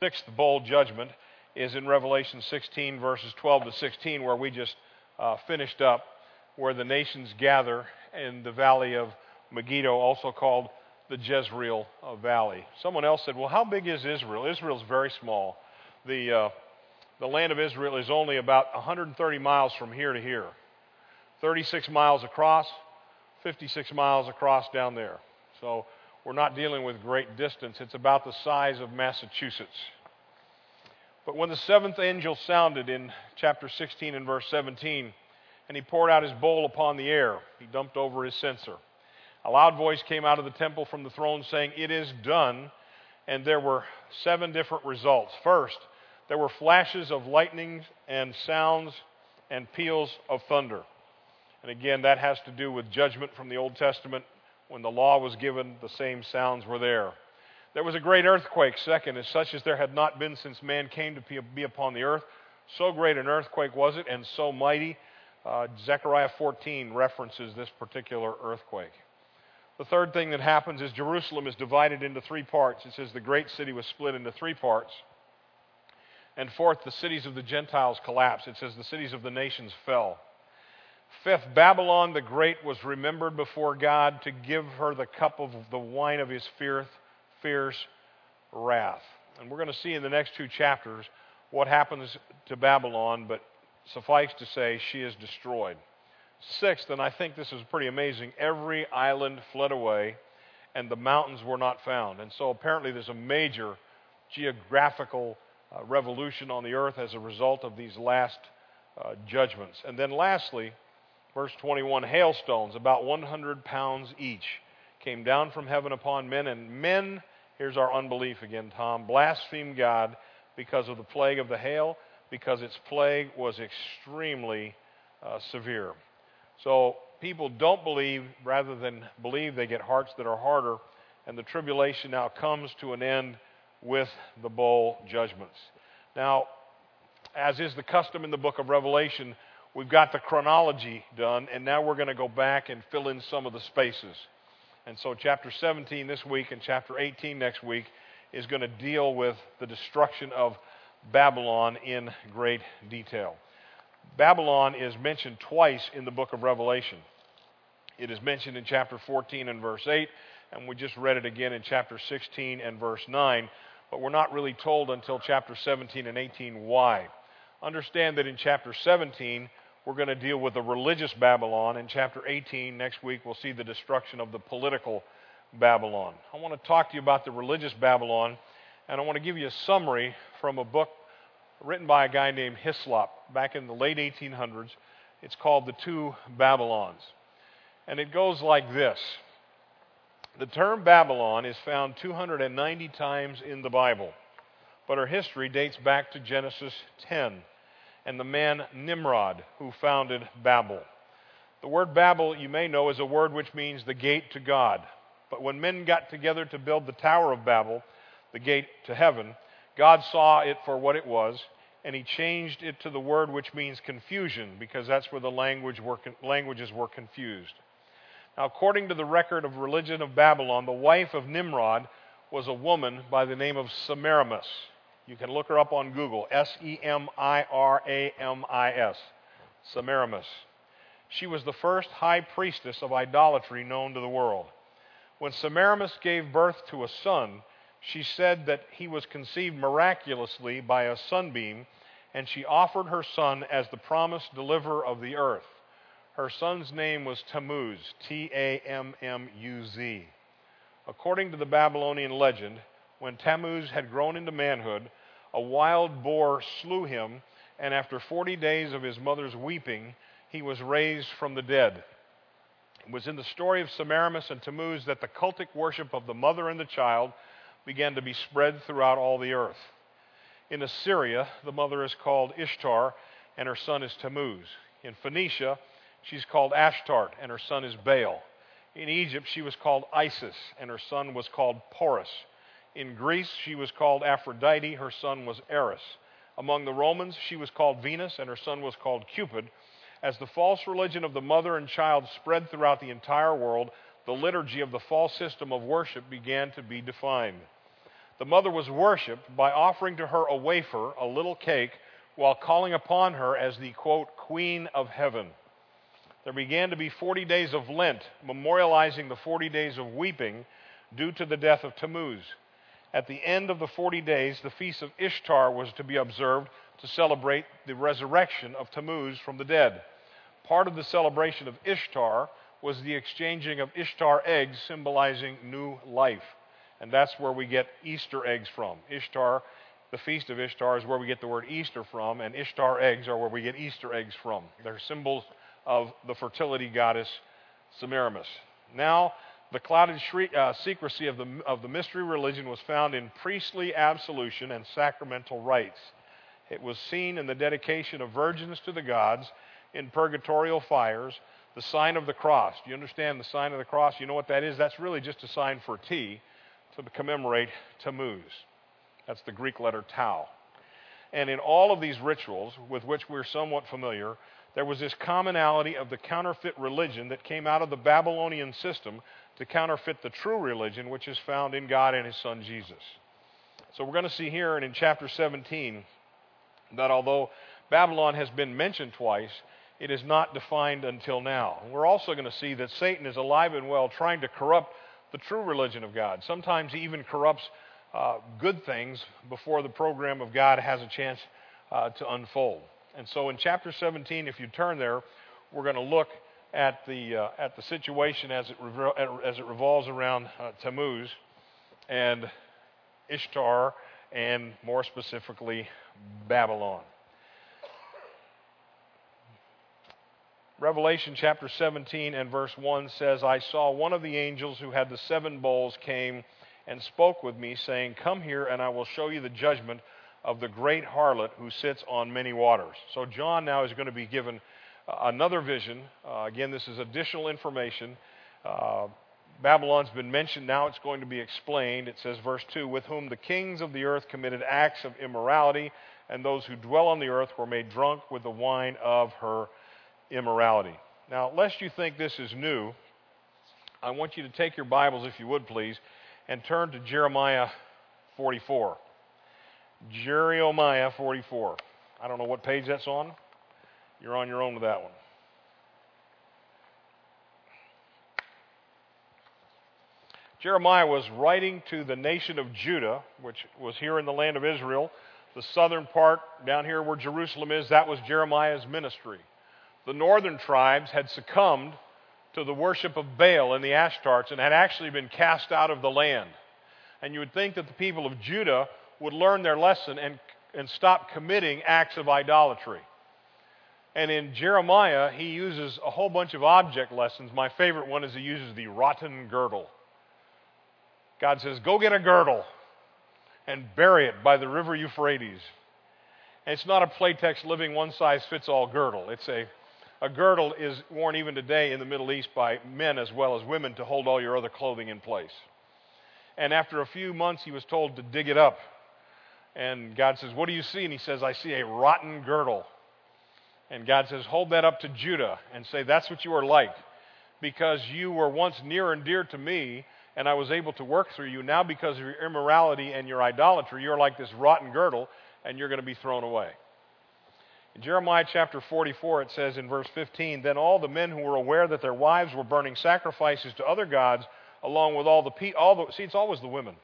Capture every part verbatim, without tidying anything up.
sixth bowl judgment is in Revelation sixteen, verses twelve to sixteen, where we just uh, finished up, where the nations gather in the valley of Megiddo, also called the Jezreel uh, Valley. Someone else said, well, how big is Israel? Israel is very small. The, uh, the land of Israel is only about one hundred thirty miles from here to here. thirty-six miles across, fifty-six miles across down there. So we're not dealing with great distance. It's about the size of Massachusetts. But when the seventh angel sounded in chapter sixteen and verse seventeen, and he poured out his bowl upon the air, he dumped over his censer. A loud voice came out of the temple from the throne saying, "It is done." And there were seven different results. First, there were flashes of lightning and sounds and peals of thunder. And again, that has to do with judgment from the Old Testament. When the law was given, the same sounds were there. There was a great earthquake, second, as such as there had not been since man came to be upon the earth. So great an earthquake was it, and so mighty. Uh, Zechariah fourteen references this particular earthquake. The third thing that happens is Jerusalem is divided into three parts. It says the great city was split into three parts. And fourth, the cities of the Gentiles collapsed. It says the cities of the nations fell. Fifth, Babylon the Great was remembered before God to give her the cup of the wine of his fierce, fierce wrath. And we're going to see in the next two chapters what happens to Babylon, but suffice to say, she is destroyed. Sixth, and I think this is pretty amazing, every island fled away and the mountains were not found. And so apparently there's a major geographical uh, revolution on the earth as a result of these last uh, judgments. And then lastly, verse twenty-one, hailstones, about one hundred pounds each, came down from heaven upon men, and men, here's our unbelief again, Tom, blasphemed God because of the plague of the hail, because its plague was extremely uh, severe. So people don't believe, rather than believe, they get hearts that are harder, and the tribulation now comes to an end with the bowl judgments. Now, as is the custom in the book of Revelation, we've got the chronology done, and now we're going to go back and fill in some of the spaces. And so chapter seventeen this week and chapter eighteen next week is going to deal with the destruction of Babylon in great detail. Babylon is mentioned twice in the book of Revelation. It is mentioned in chapter fourteen and verse eight, and we just read it again in chapter sixteen and verse nine, but we're not really told until chapter seventeen and eighteen why. Understand that in chapter seventeen, we're going to deal with the religious Babylon. In chapter eighteen, next week, we'll see the destruction of the political Babylon. I want to talk to you about the religious Babylon, and I want to give you a summary from a book written by a guy named Hislop back in the late eighteen hundreds. It's called The Two Babylons. And it goes like this. The term Babylon is found two hundred ninety times in the Bible, but her history dates back to Genesis ten and the man Nimrod who founded Babel. The word Babel, you may know, is a word which means the gate to God. But when men got together to build the Tower of Babel, the gate to heaven, God saw it for what it was, and he changed it to the word which means confusion, because that's where the language were, languages were confused. Now, according to the record of religion of Babylon, the wife of Nimrod was a woman by the name of Semiramis. You can look her up on Google, S E M I R A M I S, Semiramis. She was the first high priestess of idolatry known to the world. When Semiramis gave birth to a son, she said that he was conceived miraculously by a sunbeam, and she offered her son as the promised deliverer of the earth. Her son's name was Tammuz, T A M M U Z. According to the Babylonian legend, when Tammuz had grown into manhood, a wild boar slew him, and after forty days of his mother's weeping, he was raised from the dead. It was in the story of Semiramis and Tammuz that the cultic worship of the mother and the child began to be spread throughout all the earth. In Assyria, the mother is called Ishtar, and her son is Tammuz. In Phoenicia, she's called Ashtart, and her son is Baal. In Egypt, she was called Isis, and her son was called Porus. In Greece, she was called Aphrodite, her son was Eris. Among the Romans, she was called Venus, and her son was called Cupid. As the false religion of the mother and child spread throughout the entire world, the liturgy of the false system of worship began to be defined. The mother was worshipped by offering to her a wafer, a little cake, while calling upon her as the, quote, Queen of Heaven. There began to be forty days of Lent, memorializing the forty days of weeping due to the death of Tammuz. At the end of the forty days, the feast of Ishtar was to be observed to celebrate the resurrection of Tammuz from the dead. Part of the celebration of Ishtar was the exchanging of Ishtar eggs, symbolizing new life. And that's where we get Easter eggs from. Ishtar, the feast of Ishtar, is where we get the word Easter from, and Ishtar eggs are where we get Easter eggs from. They're symbols of the fertility goddess Semiramis. Now, the clouded shre- uh, secrecy of the, of the mystery religion was found in priestly absolution and sacramental rites. It was seen in the dedication of virgins to the gods, in purgatorial fires, the sign of the cross. Do you understand the sign of the cross? You know what that is? That's really just a sign for T, to commemorate Tammuz. That's the Greek letter tau. And in all of these rituals, with which we're somewhat familiar, there was this commonality of the counterfeit religion that came out of the Babylonian system to counterfeit the true religion, which is found in God and His Son Jesus. So we're going to see here and in chapter seventeen that although Babylon has been mentioned twice, it is not defined until now. We're also going to see that Satan is alive and well trying to corrupt the true religion of God. Sometimes he even corrupts uh, good things before the program of God has a chance uh, to unfold. And so in chapter seventeen, if you turn there, we're going to look at the uh, at the situation as it revol- as it revolves around uh, Tammuz and Ishtar, and more specifically Babylon. Revelation chapter seventeen and verse one says, I saw one of the angels who had the seven bowls came and spoke with me, saying, Come here, and I will show you the judgment of the great harlot who sits on many waters. So John now is going to be given uh, another vision. Uh, again, this is additional information. Uh, Babylon's been mentioned. Now it's going to be explained. It says, verse two, with whom the kings of the earth committed acts of immorality, and those who dwell on the earth were made drunk with the wine of her immorality. Now, lest you think this is new, I want you to take your Bibles, if you would please, and turn to Jeremiah forty-four. Jeremiah forty-four. I don't know what page that's on. You're on your own with that one. Jeremiah was writing to the nation of Judah, which was here in the land of Israel. The southern part, down here where Jerusalem is, that was Jeremiah's ministry. The northern tribes had succumbed to the worship of Baal and the Ashtartes and had actually been cast out of the land. And you would think that the people of Judah would learn their lesson and, and stop committing acts of idolatry. And in Jeremiah, he uses a whole bunch of object lessons. My favorite one is he uses the rotten girdle. God says, go get a girdle and bury it by the river Euphrates. And it's not a Playtex living one-size-fits-all girdle. It's a, a girdle is worn even today in the Middle East by men as well as women to hold all your other clothing in place. And after a few months, he was told to dig it up. And God says, what do you see? And he says, I see a rotten girdle. And God says, hold that up to Judah and say, that's what you are like. Because you were once near and dear to me, and I was able to work through you. Now because of your immorality and your idolatry, you're like this rotten girdle, and you're going to be thrown away. In Jeremiah chapter forty-four, it says in verse fifteen, then all the men who were aware that their wives were burning sacrifices to other gods, along with all the people, all the, see, it's always the women.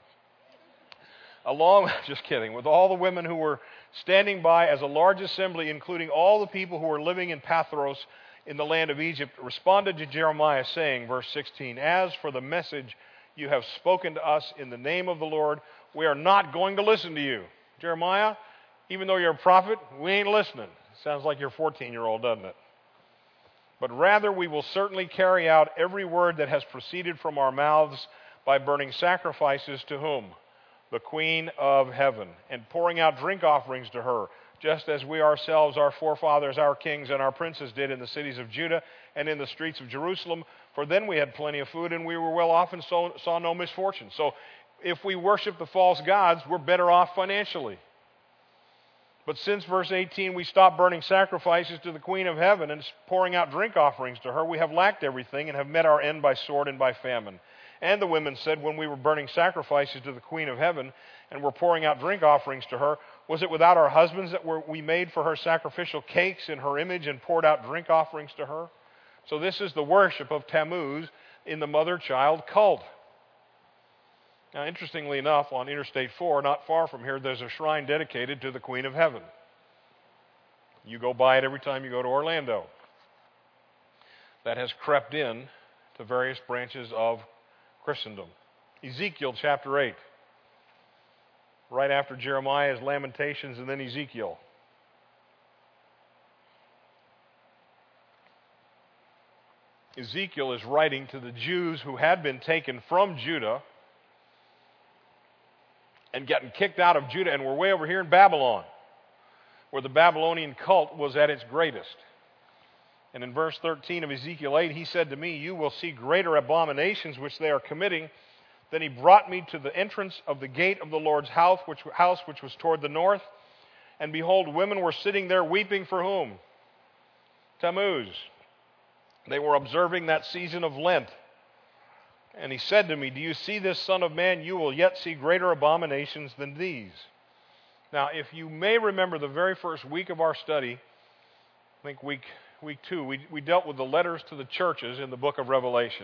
Along, just kidding, with all the women who were standing by as a large assembly, including all the people who were living in Pathros in the land of Egypt, responded to Jeremiah, saying, verse sixteen, as for the message you have spoken to us in the name of the Lord, we are not going to listen to you. Jeremiah, even though you're a prophet, we ain't listening. Sounds like your fourteen-year-old, doesn't it? But rather we will certainly carry out every word that has proceeded from our mouths by burning sacrifices to whom? The Queen of Heaven, and pouring out drink offerings to her, just as we ourselves, our forefathers, our kings, and our princes did in the cities of Judah and in the streets of Jerusalem. For then we had plenty of food, and we were well off and saw, saw no misfortune. So if we worship the false gods, we're better off financially. But since, verse eighteen, we stopped burning sacrifices to the Queen of Heaven and pouring out drink offerings to her, we have lacked everything and have met our end by sword and by famine. And the women said, when we were burning sacrifices to the Queen of Heaven and were pouring out drink offerings to her, was it without our husbands that were, we made for her sacrificial cakes in her image and poured out drink offerings to her? So this is the worship of Tammuz in the mother-child cult. Now, interestingly enough, on Interstate four, not far from here, there's a shrine dedicated to the Queen of Heaven. You go by it every time you go to Orlando. That has crept in to various branches of Christendom. Ezekiel chapter eight. Right after Jeremiah's Lamentations and then Ezekiel. Ezekiel is writing to the Jews who had been taken from Judah and gotten kicked out of Judah and were way over here in Babylon, where the Babylonian cult was at its greatest. And in verse thirteen of Ezekiel eight, he said to me, you will see greater abominations which they are committing. Then he brought me to the entrance of the gate of the Lord's house which, house, which was toward the north. And behold, women were sitting there weeping for whom? Tammuz. They were observing that season of Lent. And he said to me, do you see this, son of man? You will yet see greater abominations than these. Now, if you may remember the very first week of our study, I think week, week two, we, we dealt with the letters to the churches in the book of Revelation.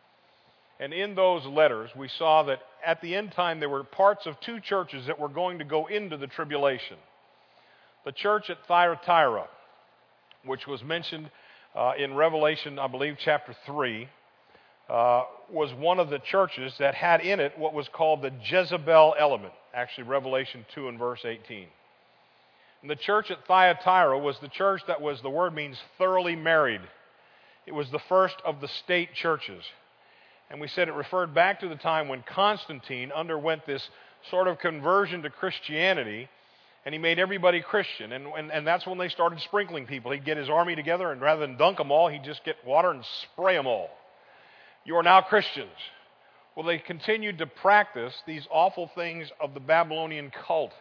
And in those letters, we saw that at the end time, there were parts of two churches that were going to go into the tribulation. The church at Thyatira, which was mentioned uh, in Revelation, I believe, chapter three, uh, was one of the churches that had in it what was called the Jezebel element. Actually, Revelation two and verse eighteen. And the church at Thyatira was the church that was, the word means thoroughly married. It was the first of the state churches. And we said it referred back to the time when Constantine underwent this sort of conversion to Christianity, and he made everybody Christian. And, and, and that's when they started sprinkling people. He'd get his army together, and rather than dunk them all, he'd just get water and spray them all. You are now Christians. Well, they continued to practice these awful things of the Babylonian cult.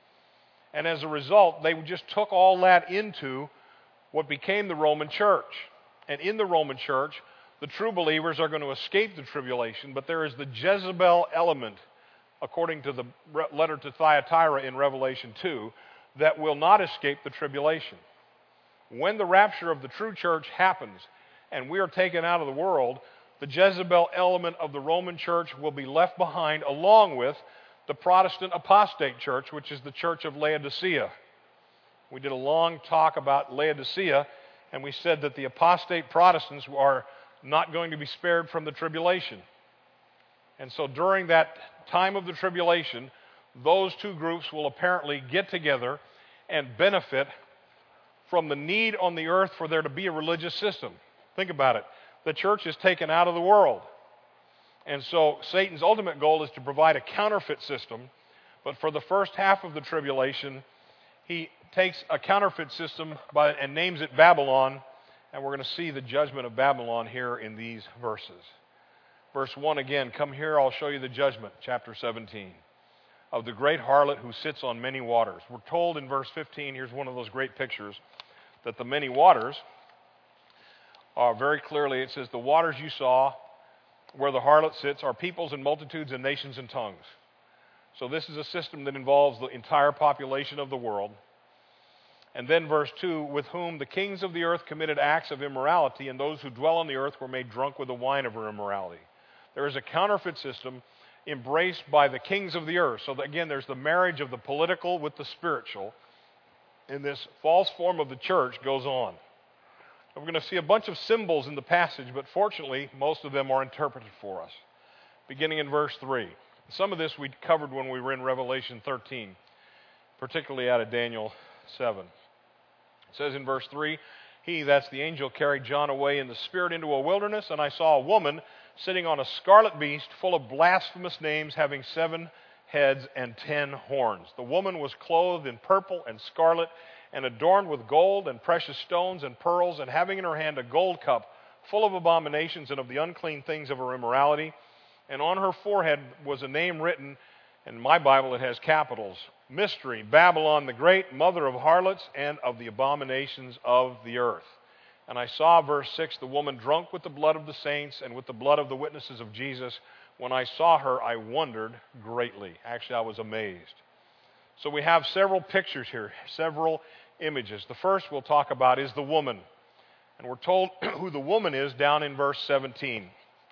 And as a result, they just took all that into what became the Roman church. And in the Roman church, the true believers are going to escape the tribulation, but there is the Jezebel element, according to the letter to Thyatira in Revelation two, that will not escape the tribulation. When the rapture of the true church happens and we are taken out of the world, the Jezebel element of the Roman church will be left behind, along with the Protestant apostate church, which is the church of Laodicea. We did a long talk about Laodicea, and we said that the apostate Protestants are not going to be spared from the tribulation. And so during that time of the tribulation, those two groups will apparently get together and benefit from the need on the earth for there to be a religious system. Think about it. The church is taken out of the world. And so Satan's ultimate goal is to provide a counterfeit system, but for the first half of the tribulation, he takes a counterfeit system by, and names it Babylon. And we're going to see the judgment of Babylon here in these verses. Verse one again, come here, I'll show you the judgment, chapter seventeen, of the great harlot who sits on many waters. We're told in verse fifteen, here's one of those great pictures, that the many waters are very clearly, it says, the waters you saw where the harlot sits are peoples and multitudes and nations and tongues. So this is a system that involves the entire population of the world. And then verse two, with whom the kings of the earth committed acts of immorality, and those who dwell on the earth were made drunk with the wine of her immorality. There is a counterfeit system embraced by the kings of the earth. So that, again, there's the marriage of the political with the spiritual. And this false form of the church goes on. And we're going to see a bunch of symbols in the passage, but fortunately, most of them are interpreted for us. Beginning in verse three. Some of this we covered when we were in Revelation thirteen, particularly out of Daniel seven. It says in verse three, he, that's the angel, carried John away in the spirit into a wilderness, and I saw a woman sitting on a scarlet beast full of blasphemous names, having seven heads and ten horns. The woman was clothed in purple and scarlet, and adorned with gold and precious stones and pearls, and having in her hand a gold cup full of abominations and of the unclean things of her immorality. And on her forehead was a name written, in my Bible it has capitals, Mystery, Babylon the Great, mother of harlots and of the abominations of the earth. And I saw, verse six, the woman drunk with the blood of the saints and with the blood of the witnesses of Jesus. When I saw her, I wondered greatly. Actually, I was amazed. So we have several pictures here, several images. The first we'll talk about is the woman. And we're told who the woman is down in verse seventeen.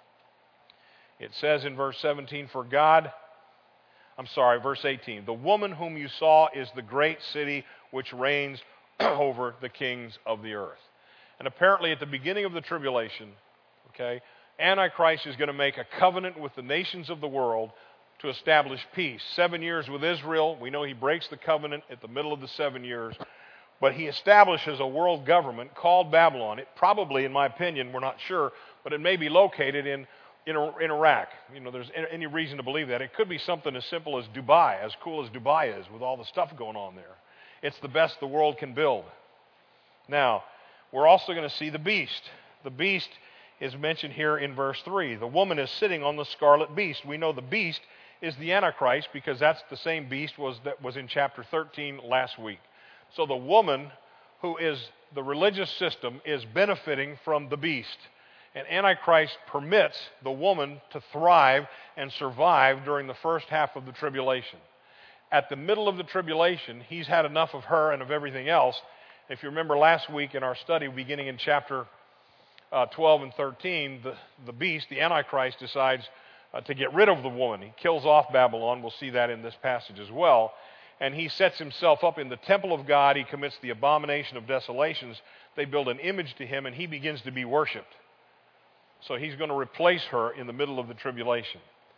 It says in verse seventeen, for God, I'm sorry, verse eighteen, the woman whom you saw is the great city which reigns over the kings of the earth. And apparently at the beginning of the tribulation, okay, Antichrist is going to make a covenant with the nations of the world to establish peace. Seven years with Israel. We know he breaks the covenant at the middle of the seven years. But he establishes a world government called Babylon. It probably, in my opinion, we're not sure, but it may be located in, in, in Iraq. You know, there's any reason to believe that. It could be something as simple as Dubai, as cool as Dubai is with all the stuff going on there. It's the best the world can build. Now, we're also going to see the beast. The beast is mentioned here in verse three. The woman is sitting on the scarlet beast. We know the beast is the Antichrist because that's the same beast was that was in chapter thirteen last week. So the woman, who is the religious system, is benefiting from the beast. And Antichrist permits the woman to thrive and survive during the first half of the tribulation. At the middle of the tribulation, he's had enough of her and of everything else. If you remember last week in our study, beginning in chapter uh, twelve and thirteen, the, the beast, the Antichrist, decides uh, to get rid of the woman. He kills off Babylon. We'll see that in this passage as well. And he sets himself up in the temple of God. He commits the abomination of desolations. They build an image to him, and he begins to be worshipped. So he's going to replace her in the middle of the tribulation.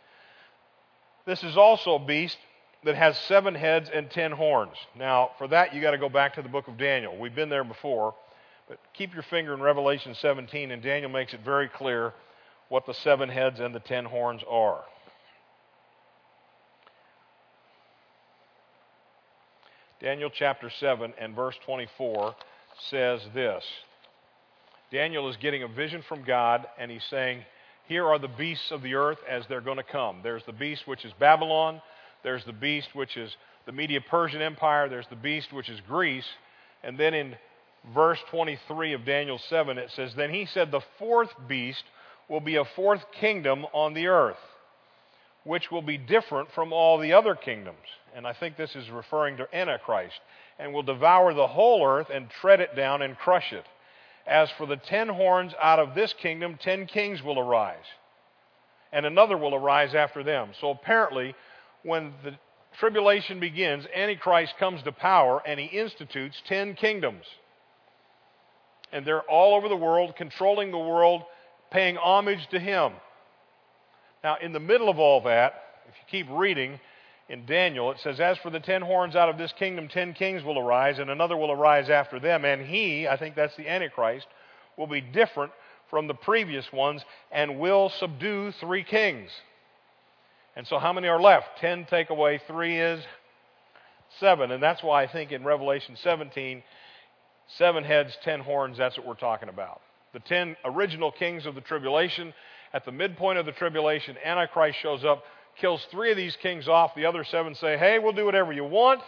This is also a beast that has seven heads and ten horns. Now, for that, you got to go back to the book of Daniel. We've been there before, but keep your finger in Revelation seventeen, and Daniel makes it very clear what the seven heads and the ten horns are. Daniel chapter seven and verse twenty-four says this. Daniel is getting a vision from God, and he's saying, here are the beasts of the earth as they're going to come. There's the beast which is Babylon. There's the beast which is the Medo-Persian Empire. There's the beast which is Greece. And then in verse twenty-three of Daniel seven, it says, then he said, the fourth beast will be a fourth kingdom on the earth, which will be different from all the other kingdoms. And I think this is referring to Antichrist. And will devour the whole earth and tread it down and crush it. As for the ten horns, out of this kingdom, ten kings will arise. And another will arise after them. So apparently, when the tribulation begins, Antichrist comes to power and he institutes ten kingdoms. And they're all over the world, controlling the world, paying homage to him. Now, in the middle of all that, if you keep reading in Daniel, it says, as for the ten horns out of this kingdom, ten kings will arise, and another will arise after them. And he, I think that's the Antichrist, will be different from the previous ones and will subdue three kings. And so how many are left? Ten take away three is seven. And that's why I think in Revelation seventeen, seven heads, ten horns, that's what we're talking about. The ten original kings of the tribulation. At the midpoint of the tribulation, Antichrist shows up, kills three of these kings off. The other seven say, hey, we'll do whatever you want.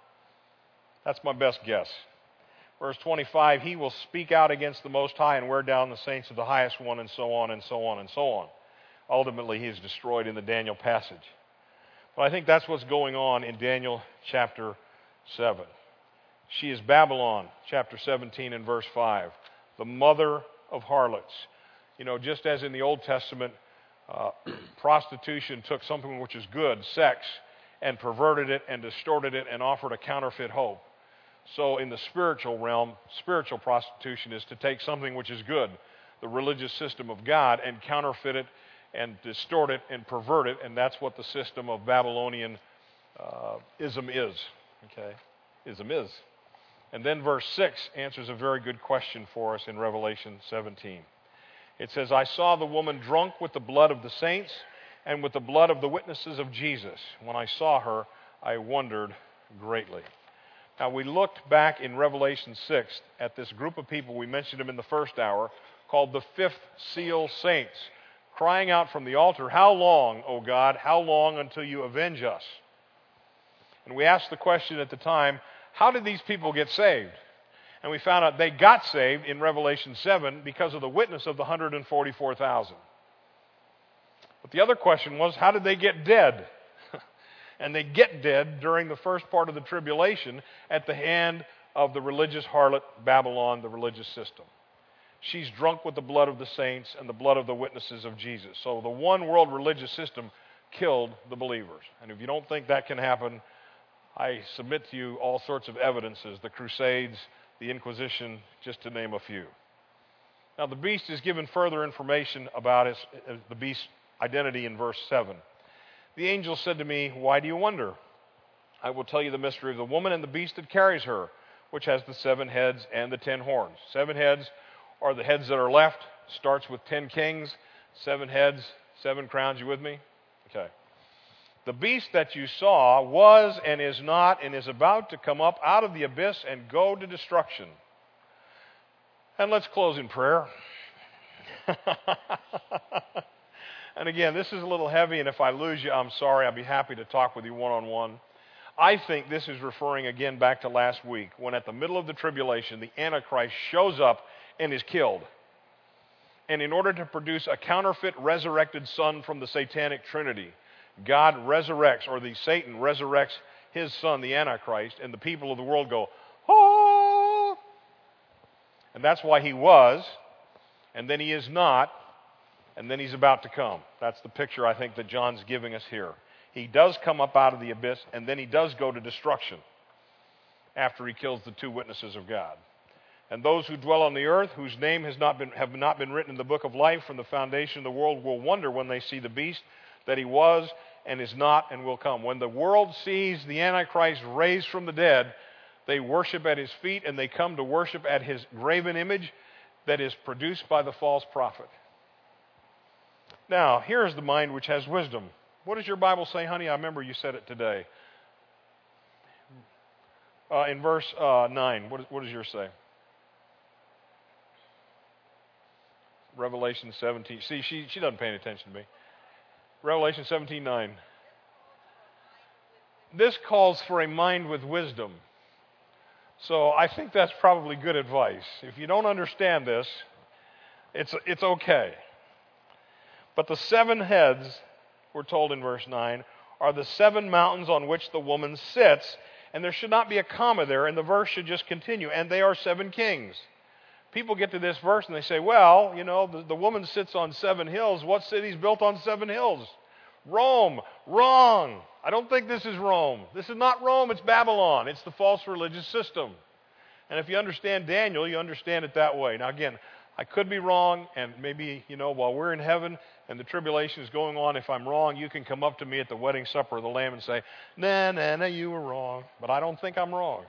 That's my best guess. Verse twenty-five, he will speak out against the Most High and wear down the saints of the highest one, and so on and so on and so on. Ultimately, he is destroyed in the Daniel passage. But I think that's what's going on in Daniel chapter seven. She is Babylon, chapter seventeen and verse five, the mother of harlots. You know, just as in the Old Testament, uh, prostitution took something which is good, sex, and perverted it and distorted it and offered a counterfeit hope. So in the spiritual realm, spiritual prostitution is to take something which is good, the religious system of God, and counterfeit it and distort it and pervert it, and that's what the system of Babylonian uh, ism is. Okay, ism is. And then verse six answers a very good question for us in Revelation seventeen. It says, I saw the woman drunk with the blood of the saints and with the blood of the witnesses of Jesus. When I saw her, I wondered greatly. Now, we looked back in Revelation six at this group of people, we mentioned them in the first hour, called the fifth seal saints, crying out from the altar, how long, O God, how long until you avenge us? And we asked the question at the time, how did these people get saved? And we found out they got saved in Revelation seven because of the witness of the one hundred forty-four thousand. But the other question was, how did they get dead? And they get dead during the first part of the tribulation at the hand of the religious harlot Babylon, the religious system. She's drunk with the blood of the saints and the blood of the witnesses of Jesus. So the one world religious system killed the believers. And if you don't think that can happen, I submit to you all sorts of evidences, the Crusades, the Inquisition, just to name a few. Now the beast is given further information about his, the beast's identity in verse seven. The angel said to me, "Why do you wonder? I will tell you the mystery of the woman and the beast that carries her, which has the seven heads and the ten horns." Seven heads are the heads that are left. Starts with ten kings, seven heads, seven crowns. You with me? Okay. The beast that you saw was and is not and is about to come up out of the abyss and go to destruction. And let's close in prayer. And again, this is a little heavy, and if I lose you, I'm sorry. I'll be happy to talk with you one-on-one. I think this is referring again back to last week, when at the middle of the tribulation, the Antichrist shows up and is killed. And in order to produce a counterfeit resurrected son from the satanic trinity, God resurrects, or the Satan resurrects his son, the Antichrist, and the people of the world go, "Oh!" And that's why he was, and then he is not, and then he's about to come. That's the picture I think that John's giving us here. He does come up out of the abyss, and then he does go to destruction after he kills the two witnesses of God. And those who dwell on the earth, whose name has not been, have not been written in the book of life from the foundation of the world, will wonder when they see the beast that he was and is not and will come. When the world sees the Antichrist raised from the dead, they worship at his feet, and they come to worship at his graven image that is produced by the false prophet. Now, here is the mind which has wisdom. What does your Bible say, honey? I remember you said it today. Uh, in verse uh, nine, what, what does yours say? Revelation seventeen. See, she, she doesn't pay any attention to me. Revelation seventeen nine. This calls for a mind with wisdom. So I think that's probably good advice. If you don't understand this, it's, it's okay. But the seven heads, we're told in verse nine, are the seven mountains on which the woman sits, and there should not be a comma there, and the verse should just continue, and they are seven kings. People get to this verse and they say, well, you know, the, the woman sits on seven hills. What city's built on seven hills? Rome. Wrong. I don't think this is Rome. This is not Rome, it's Babylon. It's the false religious system. And if you understand Daniel, you understand it that way. Now again, I could be wrong, and maybe, you know, while we're in heaven and the tribulation is going on, if I'm wrong, you can come up to me at the wedding supper of the Lamb and say, nah, nah, nah, you were wrong. But I don't think I'm wrong.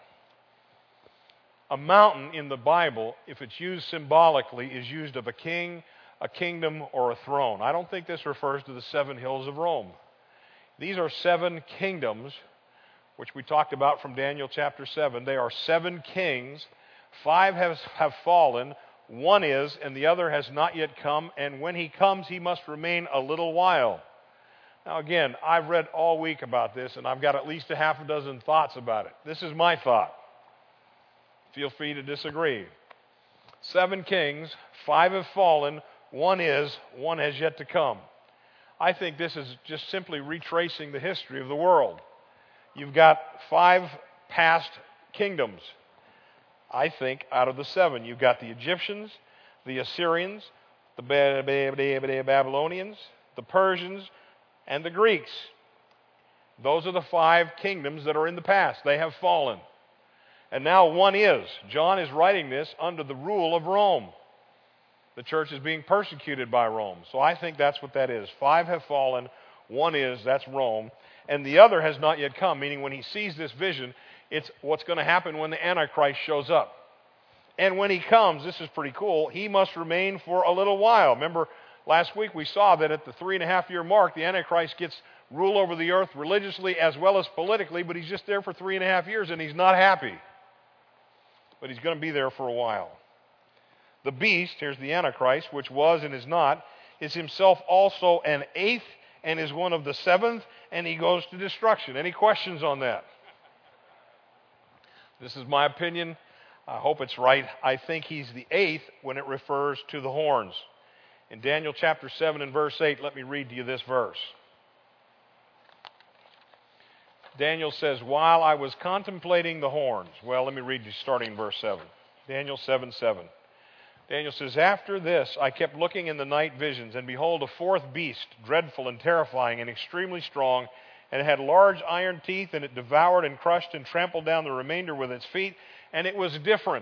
A mountain in the Bible, if it's used symbolically, is used of a king, a kingdom, or a throne. I don't think this refers to the seven hills of Rome. These are seven kingdoms, which we talked about from Daniel chapter seven. They are seven kings. Five have, have fallen. One is, and the other has not yet come. And when he comes, he must remain a little while. Now again, I've read all week about this, and I've got at least a half a dozen thoughts about it. This is my thought. Feel free to disagree. Seven kings, five have fallen, one is, one has yet to come. I think this is just simply retracing the history of the world. You've got five past kingdoms. I think out of the seven, you've got the Egyptians, the Assyrians, the Babylonians, the Persians, and the Greeks. Those are the five kingdoms that are in the past. They have fallen. And now one is. John is writing this under the rule of Rome. The church is being persecuted by Rome. So I think that's what that is. Five have fallen. One is, that's Rome. And the other has not yet come, meaning when he sees this vision, it's what's going to happen when the Antichrist shows up. And when he comes, this is pretty cool, he must remain for a little while. Remember, last week we saw that at the three and a half year mark, the Antichrist gets rule over the earth religiously as well as politically, but he's just there for three and a half years and he's not happy. But he's going to be there for a while. The beast, here's the Antichrist, which was and is not, is himself also an eighth and is one of the seventh, and he goes to destruction. Any questions on that? This is my opinion. I hope it's right. I think he's the eighth when it refers to the horns. In Daniel chapter seven and verse eight, let me read to you this verse. Daniel says, while I was contemplating the horns. Well, let me read you starting in verse seven. Daniel seven seven. Daniel says, after this I kept looking in the night visions, and behold, a fourth beast, dreadful and terrifying and extremely strong, and it had large iron teeth, and it devoured and crushed and trampled down the remainder with its feet, and it was different.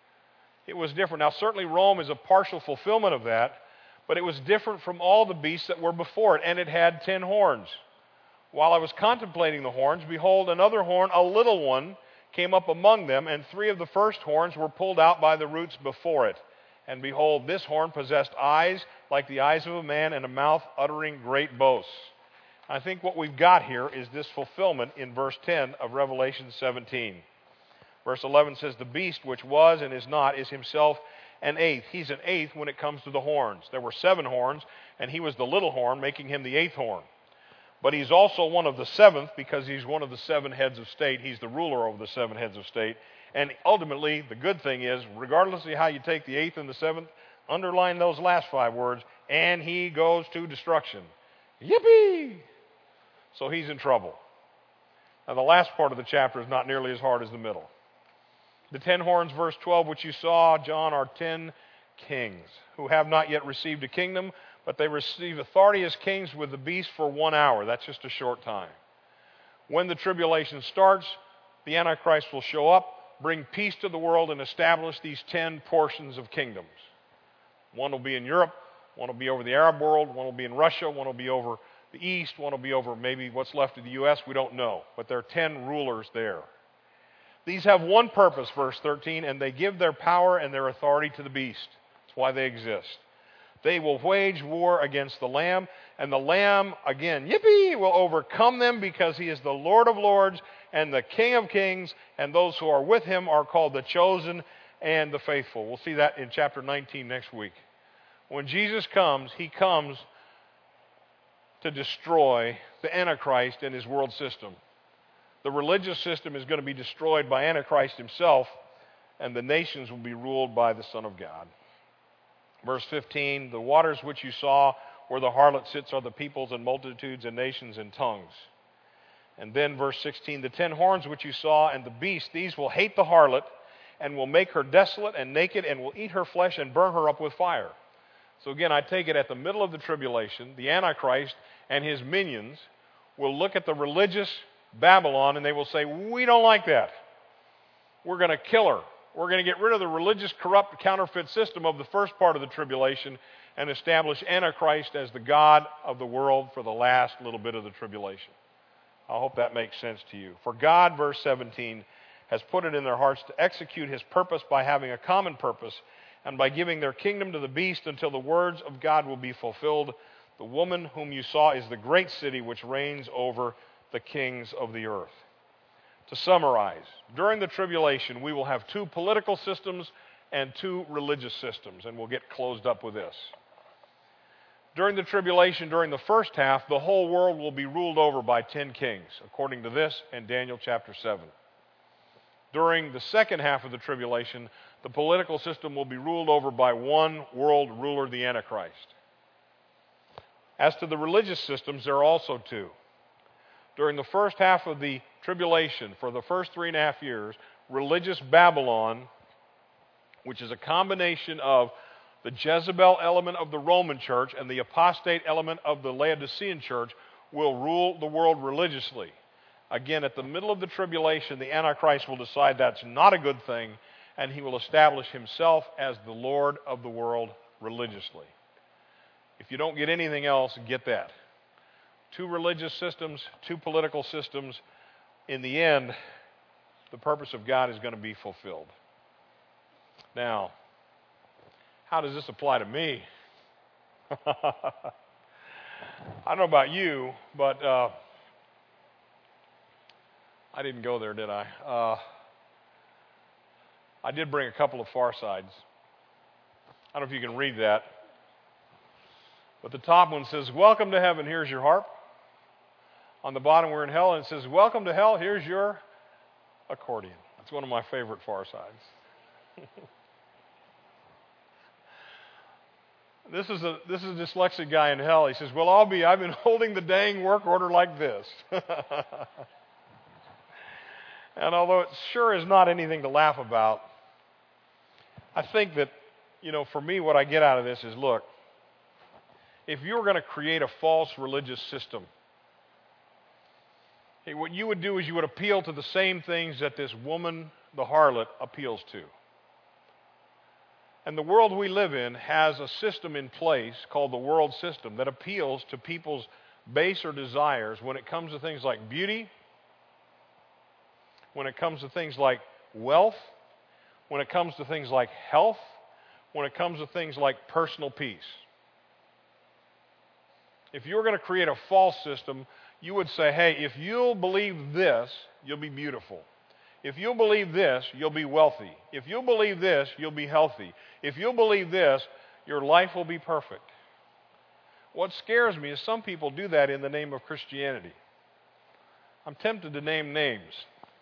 It was different. Now, certainly Rome is a partial fulfillment of that, but it was different from all the beasts that were before it, and it had ten horns. While I was contemplating the horns, behold, another horn, a little one, came up among them, and three of the first horns were pulled out by the roots before it. And behold, this horn possessed eyes like the eyes of a man, and a mouth uttering great boasts. I think what we've got here is this fulfillment in verse ten of Revelation seventeen. Verse eleven says, the beast which was and is not is himself an eighth. He's an eighth when it comes to the horns. There were seven horns, and he was the little horn, making him the eighth horn. But he's also one of the seventh because he's one of the seven heads of state. He's the ruler over the seven heads of state. And ultimately, the good thing is, regardless of how you take the eighth and the seventh, underline those last five words, and he goes to destruction. Yippee! So he's in trouble. Now, the last part of the chapter is not nearly as hard as the middle. The ten horns, verse twelve, which you saw, John, are ten kings who have not yet received a kingdom, but they receive authority as kings with the beast for one hour. That's just a short time. When the tribulation starts, the Antichrist will show up, bring peace to the world, and establish these ten portions of kingdoms. One will be in Europe, one will be over the Arab world, one will be in Russia, one will be over the East, one will be over maybe what's left of the U S, we don't know. But there are ten rulers there. These have one purpose, verse thirteen, and they give their power and their authority to the beast. That's why they exist. They will wage war against the Lamb, and the Lamb, again, yippee, will overcome them because he is the Lord of lords and the King of kings, and those who are with him are called the chosen and the faithful. We'll see that in chapter nineteen next week. When Jesus comes, he comes to destroy the Antichrist and his world system. The religious system is going to be destroyed by Antichrist himself, and the nations will be ruled by the Son of God. Verse fifteen, the waters which you saw where the harlot sits are the peoples and multitudes and nations and tongues. And then verse sixteen, the ten horns which you saw and the beast, these will hate the harlot and will make her desolate and naked and will eat her flesh and burn her up with fire. So again, I take it at the middle of the tribulation, the Antichrist and his minions will look at the religious Babylon and they will say, we don't like that. We're going to kill her. We're going to get rid of the religious, corrupt, counterfeit system of the first part of the tribulation and establish Antichrist as the God of the world for the last little bit of the tribulation. I hope that makes sense to you. For God, verse seventeen, has put it in their hearts to execute his purpose by having a common purpose and by giving their kingdom to the beast until the words of God will be fulfilled. The woman whom you saw is the great city which reigns over the kings of the earth. To summarize, during the tribulation, we will have two political systems and two religious systems, and we'll get closed up with this. During the tribulation, during the first half, the whole world will be ruled over by ten kings, according to this and Daniel chapter seven. During the second half of the tribulation, the political system will be ruled over by one world ruler, the Antichrist. As to the religious systems, there are also two. During the first half of the tribulation, for the first three and a half years, religious Babylon, which is a combination of the Jezebel element of the Roman church and the apostate element of the Laodicean church, will rule the world religiously. Again, at the middle of the tribulation, the Antichrist will decide that's not a good thing, and he will establish himself as the Lord of the world religiously. If you don't get anything else, get that. Two religious systems, two political systems. In the end, the purpose of God is going to be fulfilled. Now, how does this apply to me? I don't know about you, but uh, I didn't go there, did I? Uh, I did bring a couple of Far Sides. I don't know if you can read that. But the top one says, welcome to heaven, here's your harp. On the bottom, we're in hell, and it says, welcome to hell, here's your accordion. That's one of my favorite Far Sides. This is a this is a dyslexic guy in hell. He says, well, I'll be, I've been holding the dang work order like this. And although it sure is not anything to laugh about, I think that, you know, for me, what I get out of this is, look, if you were going to create a false religious system, hey, what you would do is you would appeal to the same things that this woman, the harlot, appeals to. And the world we live in has a system in place called the world system that appeals to people's baser desires when it comes to things like beauty, when it comes to things like wealth, when it comes to things like health, when it comes to things like personal peace. If you were going to create a false system, you would say, hey, if you'll believe this, you'll be beautiful. If you'll believe this, you'll be wealthy. If you'll believe this, you'll be healthy. If you'll believe this, your life will be perfect. What scares me is some people do that in the name of Christianity. I'm tempted to name names.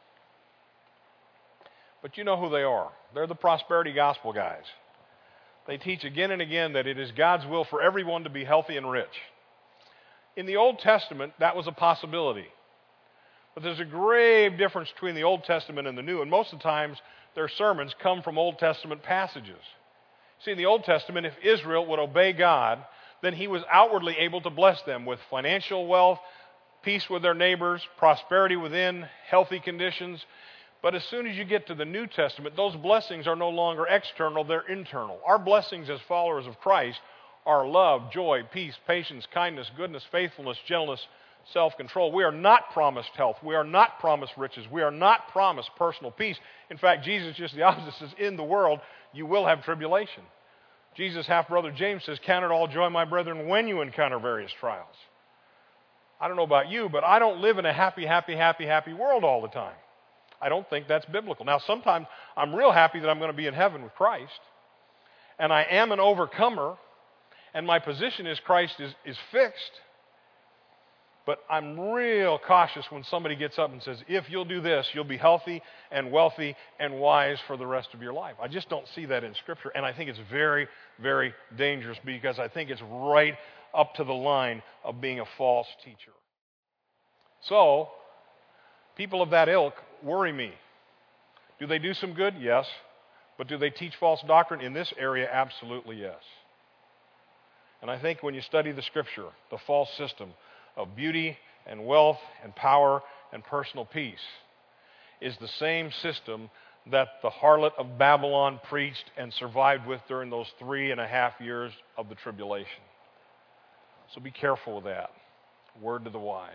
But you know who they are. They're the prosperity gospel guys. They teach again and again that it is God's will for everyone to be healthy and rich. In the Old Testament, that was a possibility. But there's a grave difference between the Old Testament and the New, and most of the times their sermons come from Old Testament passages. See, in the Old Testament, if Israel would obey God, then he was outwardly able to bless them with financial wealth, peace with their neighbors, prosperity within, healthy conditions. But as soon as you get to the New Testament, those blessings are no longer external, they're internal. Our blessings as followers of Christ are love, joy, peace, patience, kindness, goodness, faithfulness, gentleness, self-control. We are not promised health. We are not promised riches. We are not promised personal peace. In fact, Jesus just the opposite says, in the world you will have tribulation. Jesus' half-brother James says, count it all joy, my brethren, when you encounter various trials. I don't know about you, but I don't live in a happy, happy, happy, happy world all the time. I don't think that's biblical. Now, sometimes I'm real happy that I'm going to be in heaven with Christ, and I am an overcomer, and my position as Christ is, is fixed. But I'm real cautious when somebody gets up and says, if you'll do this, you'll be healthy and wealthy and wise for the rest of your life. I just don't see that in Scripture, and I think it's very, very dangerous because I think it's right up to the line of being a false teacher. So, people of that ilk worry me. Do they do some good? Yes. But do they teach false doctrine? In this area, absolutely yes. And I think when you study the Scripture, the false system of beauty and wealth and power and personal peace is the same system that the harlot of Babylon preached and survived with during those three and a half years of the tribulation. So be careful with that. Word to the wise.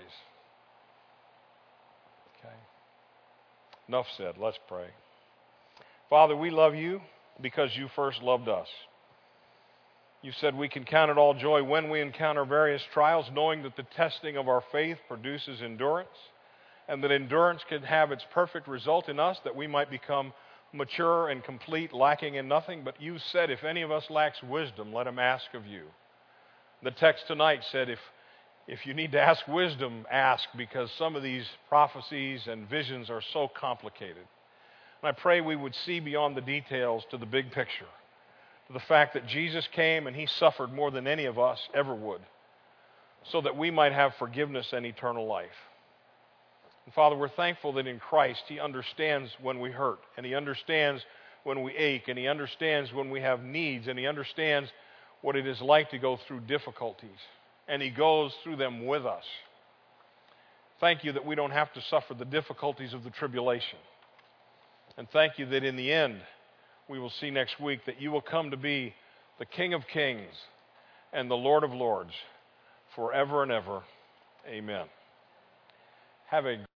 Okay. Enough said. Let's pray. Father, we love you because you first loved us. You said we can count it all joy when we encounter various trials, knowing that the testing of our faith produces endurance, and that endurance can have its perfect result in us, that we might become mature and complete, lacking in nothing. But you said, if any of us lacks wisdom, let him ask of you. The text tonight said, if, if you need to ask wisdom, ask, because some of these prophecies and visions are so complicated. And I pray we would see beyond the details to the big picture. The fact that Jesus came and he suffered more than any of us ever would, so that we might have forgiveness and eternal life. And Father, we're thankful that in Christ he understands when we hurt, and he understands when we ache, and he understands when we have needs, and he understands what it is like to go through difficulties, and he goes through them with us. Thank you that we don't have to suffer the difficulties of the tribulation. And thank you that in the end, we will see next week that you will come to be the King of Kings and the Lord of Lords forever and ever. Amen. Have a